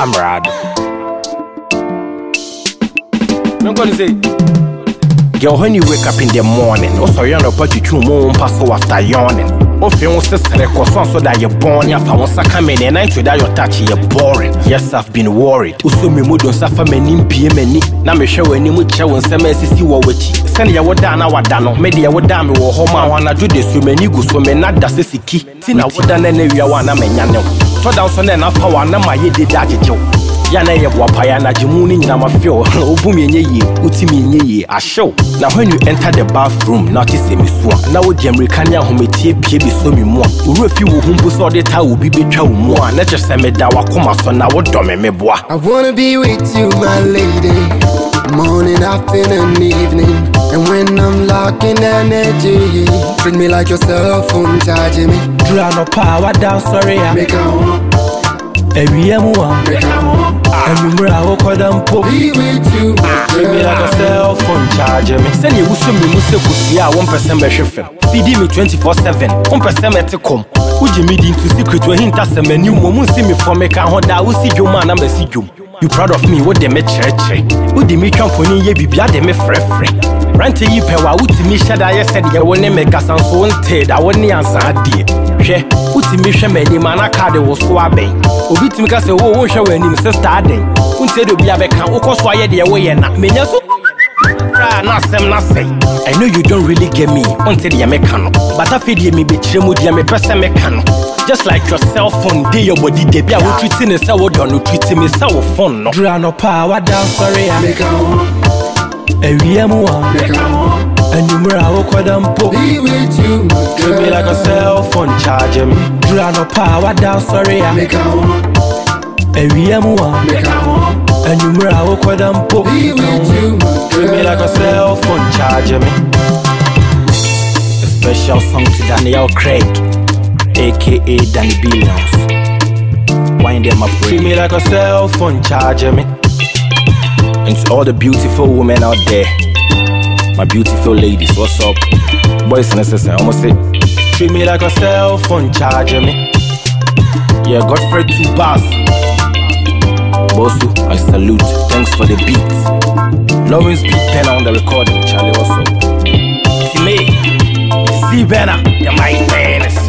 I'm rad. I'm gonna say, girl, when you wake up in the morning, also you're not about to moon pass after yawning. If you want to so that you're born, if I want to come in and I that you're touching, you're boring. Yes, I've been worried. Also, me mood on suffer many PM. Now, me show any much show and some SC what which send you what down our dano, maybe I would damn you or home. I want to do this with many good, so me not that's a key. Tina would done any you want to mention. So down so then I found my did that joke. Yana ye wapaya na jimuni na mafio obumi nye utimi nye a show. Now when you enter the bathroom notice me so na wo di americania hometie pie bi so mi mo uru afi wo humbu so de ta wo bi betwa wo mo na kyese me da wakoma so na wo do me boa. I wanna be with you my lady, morning, afternoon, evening. And when I'm lacking energy, treat me like your cell phone charging me. Draw no power down sorry I Make a home, every one make a home. and remember I will call them po Be with you, treat me like a cell phone charger me. Send you so me must kusi a 1% be hwefem. Feed me 24/7. 1% me te kom. Uji me din to secret when hint asem any mo see me for me kan ho da wo si dwom na me si dwom. You proud of me what dem me chere. Wo di me twamfoni ye bibia dem me frefre. Rante yi pewa utimi shada ye said ye woni me kasan so nte da woni ansa adie. Hwe utimi hwe mani mana card wo so aben. Obi timi ka se wo hwe wani sister aden. Unte do bia be kan wo koso aye de wo ye na. Menya so na sem na say. I know you don't really get me until you make no. But I feel me be chemu dia me person me can. Just like your cell phone, day your body dey bia wo treating me say wo don no treating me say wo phone no. Draw no power down sorry I make a home, every one make a home. and you mura wo kwadam po. Be with you, my Treat me like a girl. cell phone charger me. Draw no power down sorry I Make a home, every one make a home. and you mura wo kwadam po. Be with you, my Treat me like a girl. cell phone charger me. A special song to Daniel Craig, aka Danny Billions. Wind them up, treat me like a cell phone charger me. And to all the beautiful women out there, my beautiful ladies, what's up? Boys and sisters, I almost say, treat me like a cell phone charger me. Yeah, Godfrey 2 bars. Bosu, I salute. Thanks for the beat. Lawrence Beat Pen on the recording, Charlie, what's up? See me, see Benna, you're my man.